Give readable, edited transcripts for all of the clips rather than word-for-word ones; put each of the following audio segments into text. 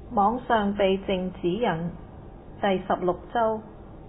網上避靜指引第16週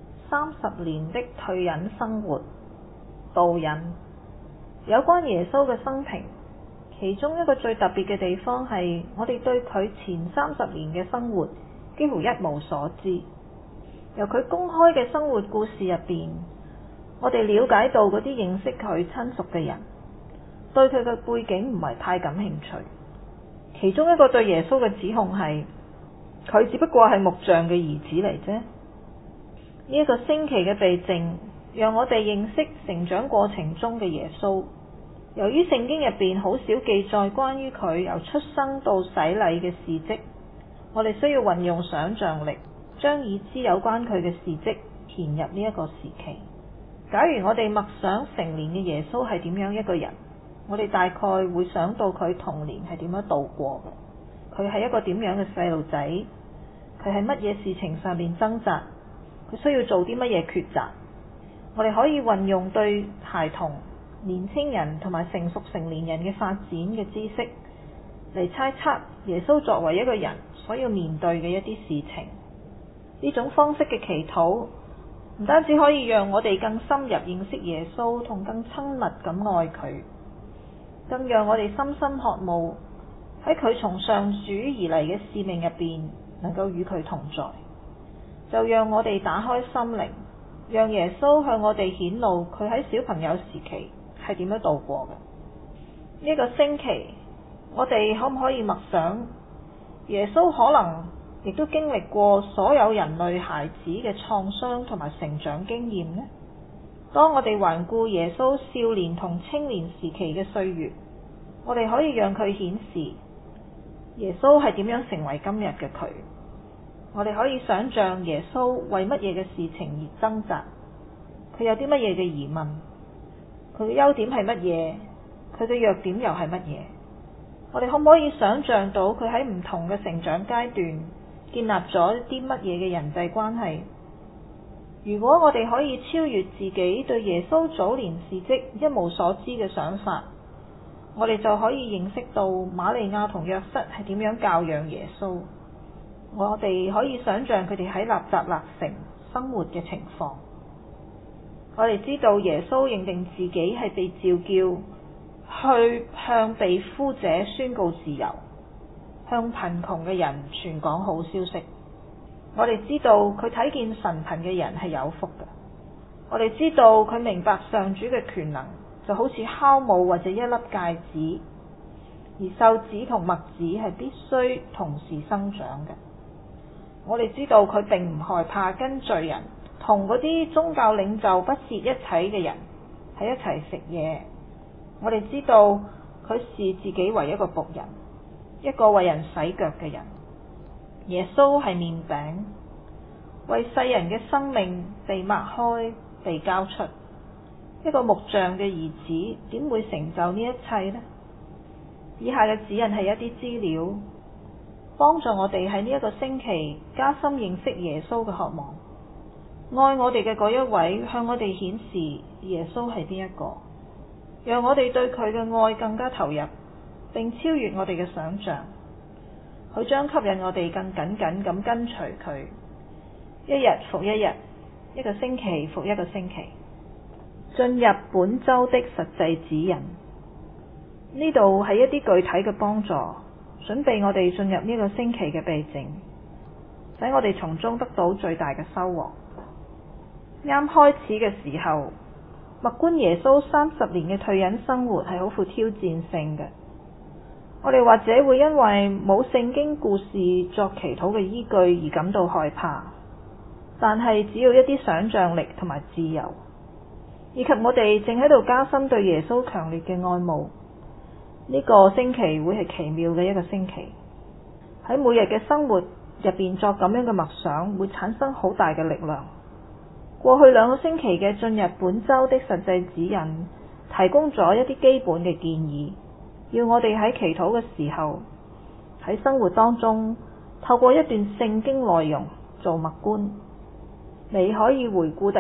30年的退隱生活導引。有關耶穌嘅生平，其中一個最特別嘅地方係我哋對佢前30年嘅生活幾乎一無所知。由佢公開嘅生活故事入邊，我哋了解到嗰啲認識佢親屬嘅人對佢嘅背景唔係太感興趣。其中一個對耶穌嘅指控係佢只不過係木匠嘅兒子嚟啫。呢一個星期嘅避靜，讓我哋認識成長過程中嘅耶穌。由於聖經入邊好少記載關於佢由出生到洗禮嘅事蹟，我哋需要運用想像力，將已知有關佢嘅事蹟填入呢一個時期。假如我哋默想成年嘅耶穌係點樣一個人，我哋大概會想到佢童年係點樣度過嘅，佢係一個點樣嘅細路仔，佢喺乜嘢事情上面掙扎，佢需要做啲乜嘢抉擇。我哋可以運用對孩童、年輕人同埋成熟成年人嘅發展嘅知識嚟猜測耶穌作為一個人所要面對嘅一啲事情。呢種方式嘅祈禱唔單止可以讓我哋更深入認識耶穌同更親密咁愛佢，更讓我哋深深渴慕喺佢從上主而嚟嘅使命入邊能夠與佢同在。就讓我哋打開心靈，讓耶穌向我哋顯露佢喺小朋友時期係點樣度過嘅。呢個星期我哋可唔可以默想耶穌可能亦都經歷過所有人類孩子嘅創傷同埋成長經驗呢？當我哋環顧耶穌少年同青年時期嘅歲月，我哋可以讓佢顯示耶穌係點樣成為今日嘅佢。我哋可以想象耶穌為乜嘢嘅事情而掙扎，佢有啲乜嘢嘅疑問，佢嘅優點係乜嘢，佢嘅弱點又係乜嘢。我哋可唔可以想象到佢喺唔同嘅成長階段建立咗啲乜嘢嘅人際關係？如果我哋可以超越自己對耶穌早年事蹟一無所知嘅想法，我哋就可以認識到瑪利亞同約瑟係點樣教養耶穌。我哋可以想象佢哋喺納匝肋城生活嘅情況。我哋知道耶穌認定自己係被召叫去向被俘者宣告自由，向貧窮嘅人傳講好消息。我哋知道佢睇見神貧嘅人係有福嘅。我哋知道佢明白上主嘅權能就好似酵母或者一粒芥子，而繡子同麥子係必須同時生長嘅。我哋知道佢並唔害怕跟罪人同嗰啲宗教領袖不屑一齊嘅人喺一齊食嘢。我哋知道佢視自己為一個僕人，一個為人洗腳嘅人。耶穌係麵餅，為世人嘅生命被擘開、被交出。一個木匠嘅兒子點會成就呢一切呢？以下嘅指引係一啲資料，幫助我哋喺呢一個星期加深認識耶穌嘅渴望。愛我哋嘅嗰一位向我哋顯示耶穌係邊一個，讓我哋對佢嘅愛更加投入，並超越我哋嘅想象。佢將吸引我哋更緊緊咁跟隨佢，一日復一日，一個星期復一個星期。進入本周的實際指引，呢度係一啲具體嘅幫助，準備我哋進入呢個星期嘅避靜，使我哋從中得到最大嘅收穫。啱開始嘅時候，默觀耶穌30年嘅退隱生活係好富挑戰性嘅。我哋或者會因為冇聖經故事作祈禱嘅依據而感到害怕，但係只要一啲想像力同埋自由，以及我哋正喺度加深對耶穌強烈嘅愛慕，呢個星期會係奇妙嘅一個星期。喺每日嘅生活入邊作咁樣嘅默想，會產生好大嘅力量。過去2個星期嘅進入本周的實際指引，提供咗一啲基本嘅建議，要我哋喺祈禱嘅時候，喺生活當中透過一段聖經內容做默觀。你可以回顧第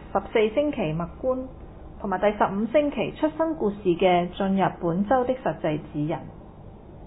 14星期默觀同埋第15星期出生故事嘅進入本周的實際指引。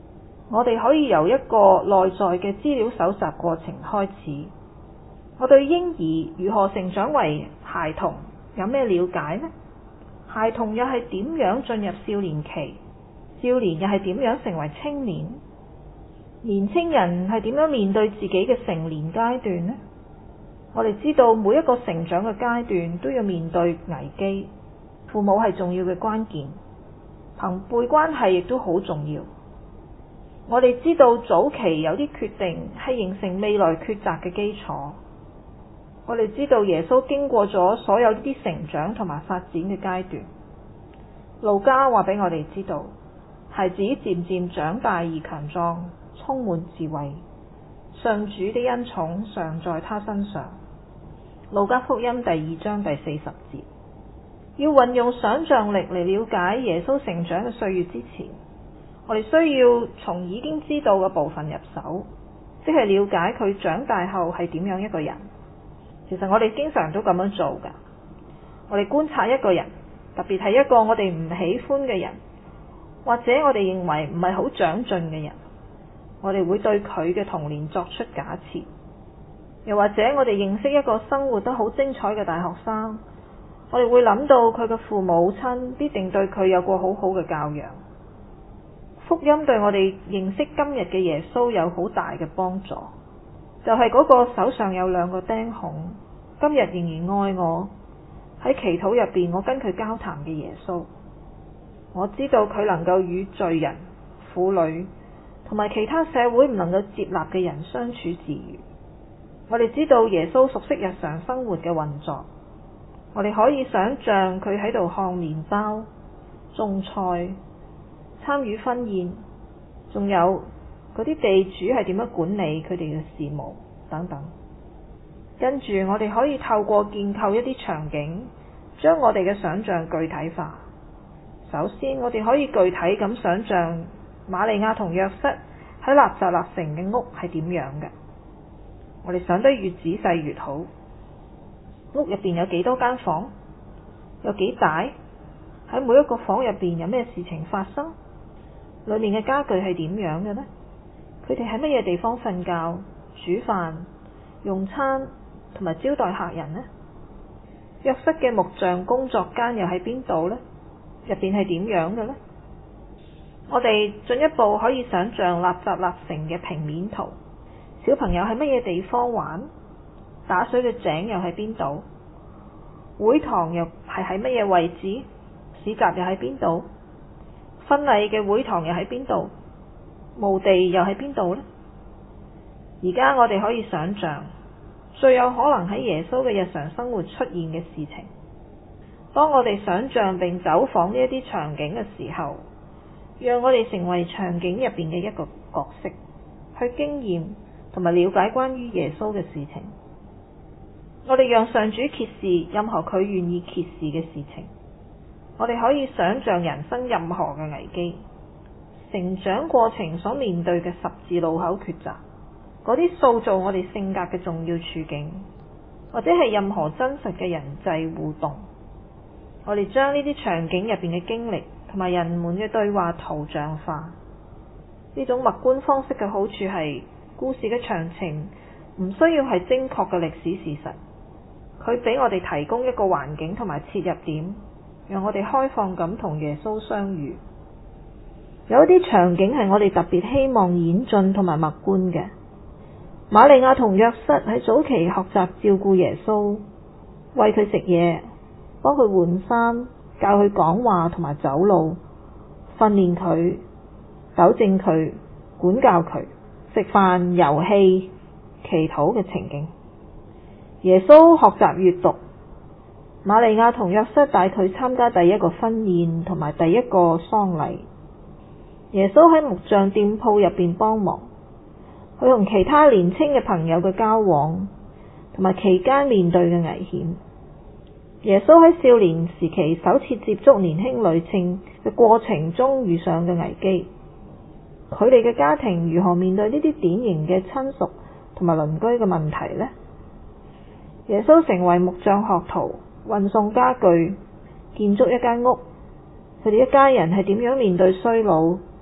我哋可以由一個內在嘅資料搜集過程開始。我對嬰兒如何成長為孩童有咩了解呢？孩童又係點樣進入少年期？少年又係點樣成為青年？年青人係點樣面對自己嘅成年階段呢？我哋知道每一個成長嘅階段都要面對危機，父母係重要嘅關鍵，朋輩關係亦都好重要。我哋知道早期有啲決定係形成未來抉擇嘅基礎。我哋知道耶穌經過咗所有呢啲成長同埋發展嘅階段。路加話俾我哋知道，孩子漸漸長大而強壯，充滿智慧，上主的恩寵常在他身上。路加福音第2章第40節。要運用想象力嚟了解耶穌成長嘅歲月之前，我哋需要從已經知道嘅部分入手，即係了解佢長大後係點樣一個人。其實我哋經常都咁樣做㗎。我哋觀察一個人，特別係一個我哋唔喜歡嘅人，或者我哋認為唔係好長進嘅人，我哋會對佢嘅童年作出假設。又或者我哋認識一個生活得好精彩嘅大學生，我哋會諗到佢嘅父母親必定對佢有過好好嘅教養。福音對我哋認識今日嘅耶穌有好大嘅幫助，就係嗰個手上有2個釘孔，今日仍然愛我，喺祈禱入邊我跟佢交談嘅耶穌。我知道佢能夠與罪人、婦女同埋其他社會唔能夠接納嘅人相處自如。我哋知道耶穌熟悉日常生活嘅運作，我哋可以想象佢喺度烘麵包、種菜、參與婚宴，仲有嗰啲地主係點樣管理佢哋嘅事務等等。跟住我哋可以透過建構一啲場景，將我哋嘅想象具體化。首先，我哋可以具體咁想象瑪利亞同約瑟喺納匝肋城嘅屋係點樣嘅。我哋想得越仔細越好。屋入邊有幾多間房？有幾大？喺每一個房入邊有咩事情發生？裏面嘅家具係點樣嘅呢？佢哋喺乜嘢地方瞓覺、煮飯、用餐同埋招待客人呢？約瑟嘅木匠工作間又喺邊度呢？入邊係點樣嘅呢？我哋進一步可以想象納匝肋城嘅平面圖，小朋友喺乜嘢地方玩？打水嘅井又喺邊度？會堂又係喺乜嘢位置？市集又喺邊度？婚禮嘅會堂又喺邊度？墓地又喺邊度呢？而家我哋可以想象最有可能喺耶穌嘅日常生活出現嘅事情。當我哋想象並走訪呢一啲場景嘅時候，讓我哋成為場景入邊嘅一個角色，去經驗同埋了解關於耶穌嘅事情。我哋讓上主揭示任何佢願意揭示嘅事情。我哋可以想象人生任何嘅危機，成長過程所面對嘅十字路口抉擇，嗰啲塑造我哋性格嘅重要處境，或者係任何真實嘅人際互動。我哋將呢啲場景入邊嘅經歷同埋人們嘅對話圖像化。呢種默觀方式嘅好處係，故事嘅詳情唔需要係精確嘅歷史事實，佢俾我哋提供一個環境同埋切入點，讓我哋開放咁同耶穌相遇。有一啲場景係我哋特別希望演進同埋默觀嘅。瑪利亞同約瑟喺早期學習照顧耶穌，餵佢食嘢，幫佢換衫，教佢講話同埋走路，訓練佢，糾正佢，管教佢，食飯、遊戲、祈禱嘅情景。耶穌學習閱讀，瑪利亞同約瑟帶佢參加第一個婚宴同埋第一個喪禮。耶穌喺木匠店鋪入邊幫忙，佢同其他年輕嘅朋友嘅交往，同埋期間面對嘅危險。耶穌喺少年時期首次接觸年輕女性嘅過程中遇上嘅危機，佢哋嘅家庭如何面對呢啲典型嘅親屬同埋鄰居嘅問題呢？耶穌成為木匠學徒，運送家具，建築一間屋，佢哋一家人係點樣面對衰老、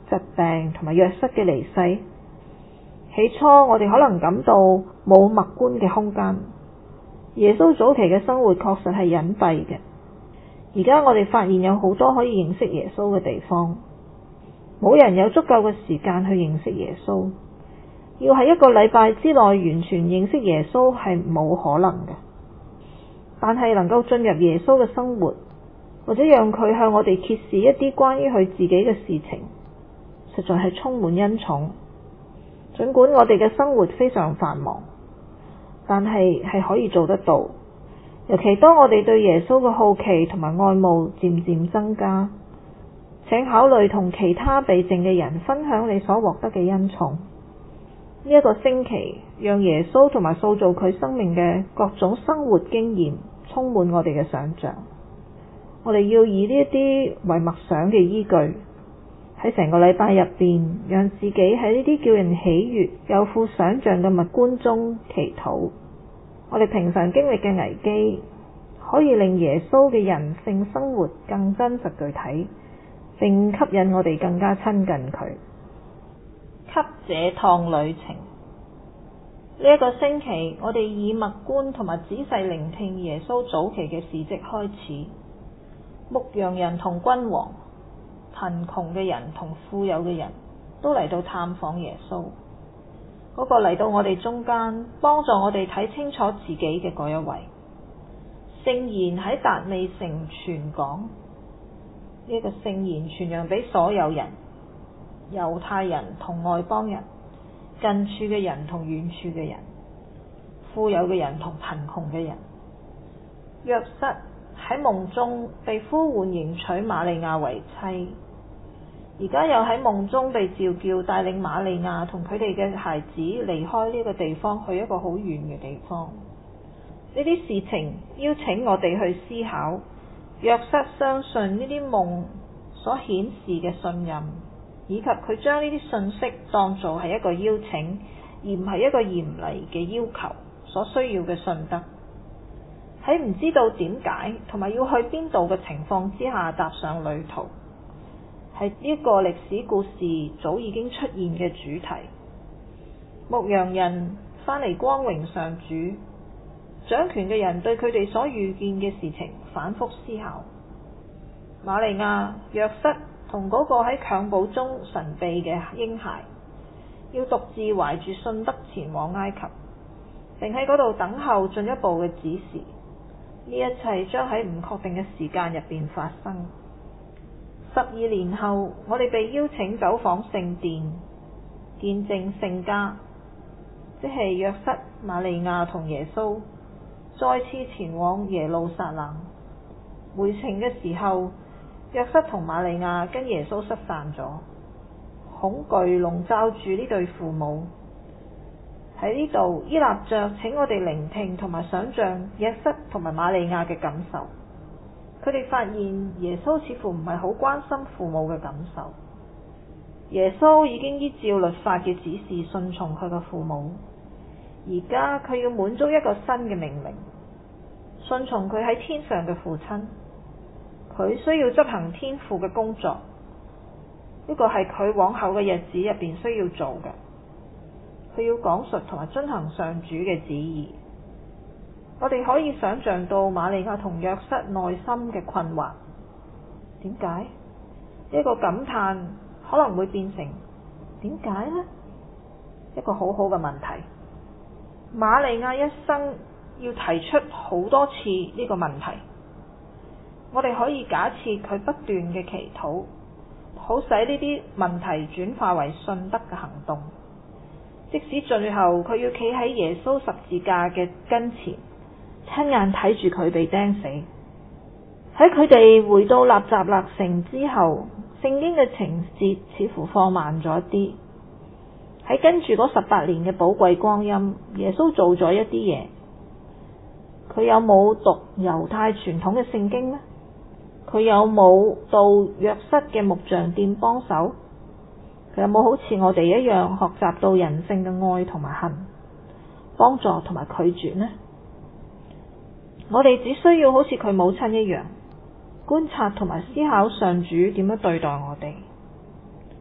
疾病同埋約瑟嘅離世。起初我哋可能感到冇默觀嘅空間，耶穌早期嘅生活確實係隱蔽嘅。而家我哋發現有好多可以認識耶穌嘅地方，冇人有足夠嘅時間去認識耶穌。要喺一個禮拜之內完全認識耶穌係冇可能嘅，但係能夠進入耶穌嘅生活，或者讓佢向我哋揭示一啲關於佢自己嘅事情，實在係充滿恩寵。儘管我哋嘅生活非常繁忙，但係可以做得到。尤其當我哋對耶穌嘅好奇同埋愛慕漸漸增加，請考慮同其他避靜嘅人分享你所獲得嘅恩寵。呢一個星期，讓耶穌同埋塑造佢生命嘅各種生活經驗充滿我哋嘅想象。我哋要以呢一啲為默想嘅依據，喺成個禮拜入邊，讓自己喺呢啲叫人喜悅、有富想象嘅默觀中祈禱。我哋平常經歷嘅危機，可以令耶穌嘅人性生活更真實具體，並吸引我哋更加親近佢。給這趟旅程，呢一個星期，我哋以默觀同埋仔細聆聽耶穌早期嘅事蹟開始。牧羊人同君王，貧窮嘅人同富有嘅人都嚟到探訪耶穌。嗰個嚟到我哋中間，幫助我哋睇清楚自己嘅嗰一位。聖言喺達味城傳講，呢個聖言傳揚俾所有人，猶太人同外邦人，近處嘅人同遠處嘅人，富有嘅人同貧窮嘅人。約瑟喺夢中被呼喚迎娶瑪利亞為妻，而家又喺夢中被召叫帶領瑪利亞同佢哋嘅孩子離開呢個地方，去一個好遠嘅地方。呢啲事情邀請我哋去思考，約瑟相信呢啲夢所顯示嘅信任，以及佢將呢啲信息當做係一個邀請，而唔係一個嚴厲嘅要求所需要嘅信德。喺唔知道點解同埋要去邊度嘅情況之下踏上旅途，係呢個歷史故事早已經出現嘅主題。牧羊人返嚟光榮上主，掌權嘅人對佢哋所遇見嘅事情反覆思考。瑪利亞、約瑟同嗰個喺襁褓中神秘嘅嬰孩，要獨自懷住信德前往埃及，並喺嗰度等候進一步嘅指示。呢一切將喺唔確定嘅時間入邊發生。12年後，我哋被邀請走訪聖殿，見證聖家，即係約瑟、瑪利亞同耶穌，再次前往耶路撒冷。回程嘅時候，約瑟同瑪利亞跟耶穌失散咗，恐懼籠罩住呢對父母。喺呢度，依納爵請我哋聆聽同埋想象約瑟同埋瑪利亞嘅感受。佢哋發現耶穌似乎唔係好關心父母嘅感受。耶穌已經依照律法嘅指示順從佢嘅父母，而家佢要滿足一個新嘅命令，順從佢喺天上嘅父親。佢需要執行天父嘅工作，呢個係佢往後嘅日子入邊需要做嘅。佢要講述同埋遵行上主嘅旨意。我哋可以想象到瑪利亞同約瑟內心嘅困惑。點解？一個感嘆可能會變成點解呢？一個好好嘅問題。瑪利亞一生要提出好多次呢個問題。我哋可以假設佢不斷嘅祈禱，好使呢啲問題轉化為信德嘅行動。即使最後佢要企喺耶穌十字架嘅跟前，親眼睇住佢被釘死。喺佢哋回到納匝肋城之後，聖經嘅情節似乎放慢咗啲。喺跟住嗰18年嘅寶貴光陰，耶穌做咗一啲嘢。佢有冇讀猶太傳統嘅聖經呢？佢有冇到約瑟嘅木匠店幫手？佢有冇好似我哋一樣學習到人性嘅愛同埋恨、幫助同埋拒絕呢？我哋只需要好似佢母親一樣，觀察同埋思考上主點樣對待我哋。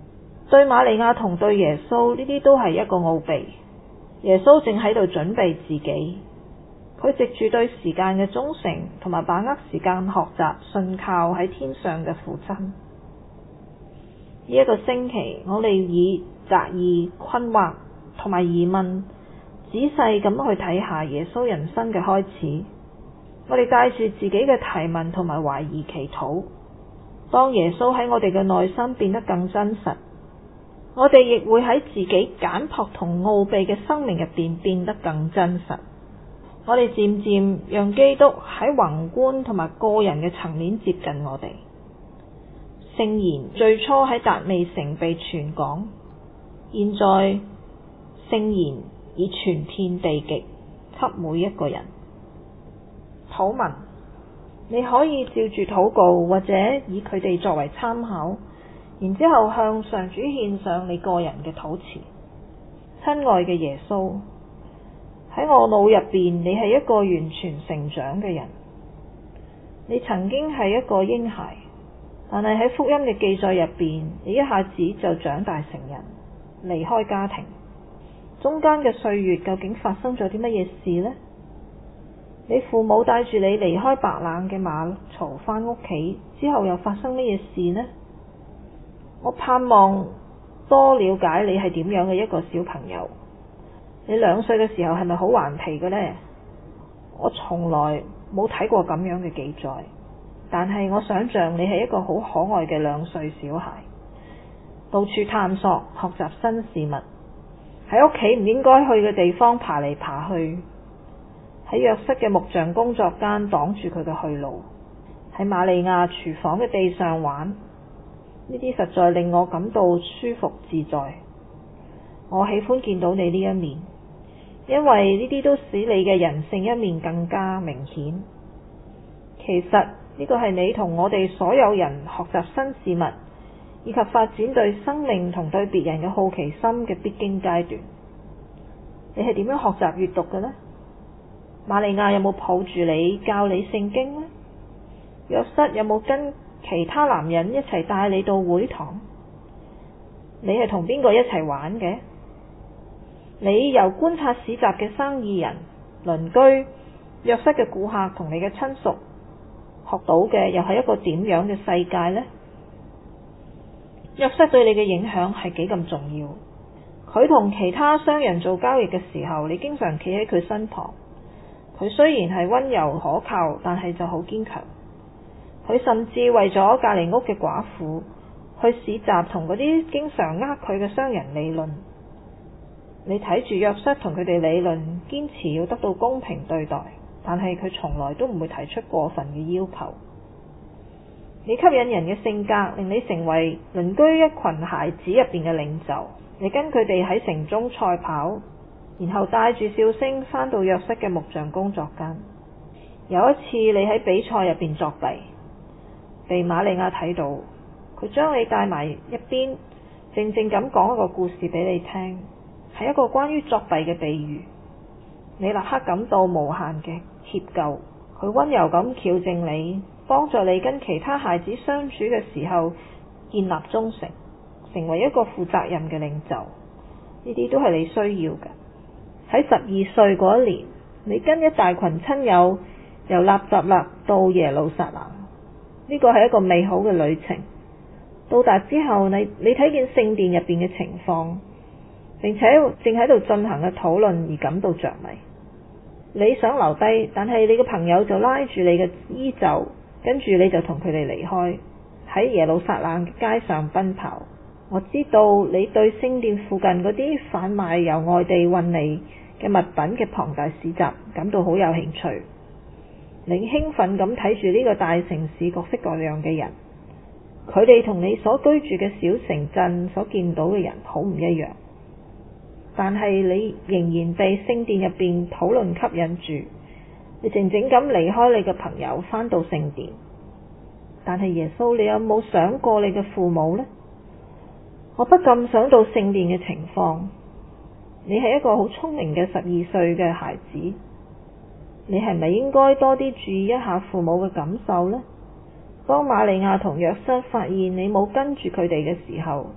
對瑪利亞同對耶穌，呢啲都係一個奧秘。耶穌正喺度準備自己，佢藉住對時間嘅忠誠同埋把握時間學習信靠喺天上嘅父親。呢一個星期，我哋以擇疑、困惑同埋疑問，仔細咁去睇下耶穌人生嘅開始。我哋帶住自己嘅提問同埋懷疑祈禱，當耶穌喺我哋嘅內心變得更真實，我哋亦會喺自己簡樸同奧秘嘅生命入邊變得更真實。我哋漸漸讓基督喺宏觀同埋個人嘅層面接近我哋。聖言最初喺達味城被傳講，現在聖言已傳遍地極，給每一個人。禱文，你可以照住禱告或者以佢哋作為參考，然之後向上主獻上你個人嘅禱詞。親愛嘅耶穌，喺我腦入邊，你係一個完全成長嘅人。你曾經係一個嬰孩，但係喺福音嘅記載入邊，你一下子就長大成人，離開家庭。中間嘅歲月究竟發生咗啲乜嘢事呢？你父母帶住你離開白冷嘅馬槽返屋企之後，又發生乜嘢事呢？我盼望多了解你係點樣嘅一個小朋友。你2歲嘅時候係咪好頑皮嘅呢？我從來冇睇過咁樣嘅記載，但係我想象你係一個好可愛嘅2歲小孩，到處探索學習新事物，喺屋企唔應該去嘅地方爬嚟爬去，喺約瑟嘅木匠工作間擋住佢嘅去路，喺瑪利亞廚房嘅地上玩，呢啲實在令我感到舒服自在。我喜歡見到你呢一面，因為呢啲都使你嘅人性一面更加明顯。其實呢個係你同我哋所有人學習新事物以及發展對生命同對別人嘅好奇心嘅必經階段。你係點樣學習閱讀嘅呢？瑪利亞有冇抱住你教你聖經呢？約瑟有冇跟其他男人一齊帶你到會堂？你係同邊個一齊玩嘅？你由觀察市集嘅生意人、鄰居、約瑟嘅顧客同你嘅親屬學到嘅又係一個點樣嘅世界呢？約瑟對你嘅影響係幾咁重要？佢同其他商人做交易嘅時候，你經常企喺佢身旁。佢雖然係溫柔可靠，但係就好堅強。佢甚至為咗隔離屋嘅寡婦去市集同嗰啲經常佢嘅商人理論。你睇住約瑟同佢哋理論，堅持要得到公平對待，但係佢從來都唔會提出過分嘅要求。你吸引人嘅性格令你成為鄰居一群孩子入邊嘅領袖。你跟佢哋喺城中賽跑，然後帶住笑聲返到約瑟嘅木匠工作間。有一次你喺比賽入邊作弊，被瑪利亞睇到，佢將你帶埋一邊，靜靜咁講一個故事俾你聽，係一個關於作弊嘅比喻。你立刻感到無限嘅歉疚，佢溫柔咁矯正你，幫助你跟其他孩子相處嘅時候建立忠誠，成為一個負責任嘅領袖。呢啲都係你需要嘅。喺12歲嗰一年，你跟一大群親友由納匝肋到耶路撒冷，呢個係一個美好嘅旅程。到達之後，你睇見聖殿入邊嘅情況，並且正喺度進行嘅討論而感到着迷。你想留低，但係你嘅朋友就拉住你嘅衣袖，跟住你就同佢哋離開，喺耶路撒冷嘅街上奔跑。我知道你對聖殿附近嗰啲販賣由外地運嚟嘅物品嘅龐大市集感到好有興趣。你興奮咁睇住呢個大城市各式各樣嘅人，佢哋同你所居住嘅小城鎮所見到嘅人好唔一樣，但係你仍然被聖殿入邊討論吸引住。你靜靜咁離開你嘅朋友，返到聖殿。但係耶穌，你有冇想過你嘅父母呢？我不禁想到聖殿嘅情況。你係一個好聰明嘅12歲嘅孩子，你係咪應該多啲注意一下父母嘅感受呢？當瑪利亞同約瑟發現你冇跟住佢哋嘅時候，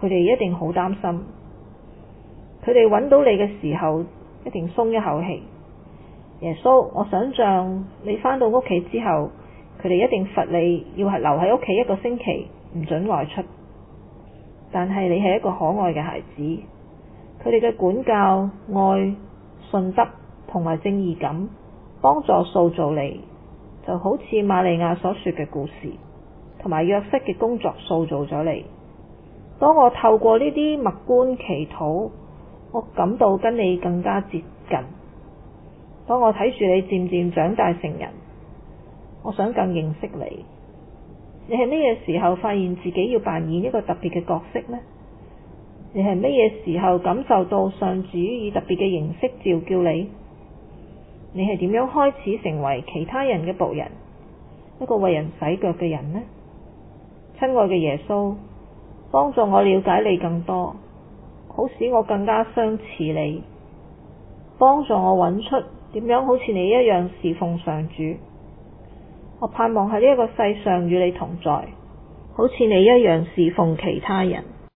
佢哋一定好擔心。佢哋揾到你嘅時候，一定鬆一口氣。耶穌，我想象你返到屋企之後，佢哋一定罰你要係留喺屋企1個星期，唔准外出。但係你係一個可愛嘅孩子，佢哋嘅管教、愛、信德同埋正義感，幫助塑造你，就好似瑪利亞所說嘅故事，同埋約瑟嘅工作塑造咗你。當我透過呢啲默觀祈禱，我感到跟你更加接近。當我睇住你漸漸長大成人，我想更認識你。你係咩嘢時候發現自己要扮演一個特別嘅角色呢？你係咩嘢時候感受到上主以特別嘅形式召叫你？你係點樣開始成為其他人嘅僕人，一個為人洗腳嘅人呢？親愛嘅耶穌，幫助我了解你更多，好使我更加相似你，幫助我揾出點樣好似你一樣侍奉上主。我盼望喺呢一個世上與你同在，好似你一樣侍奉其他人。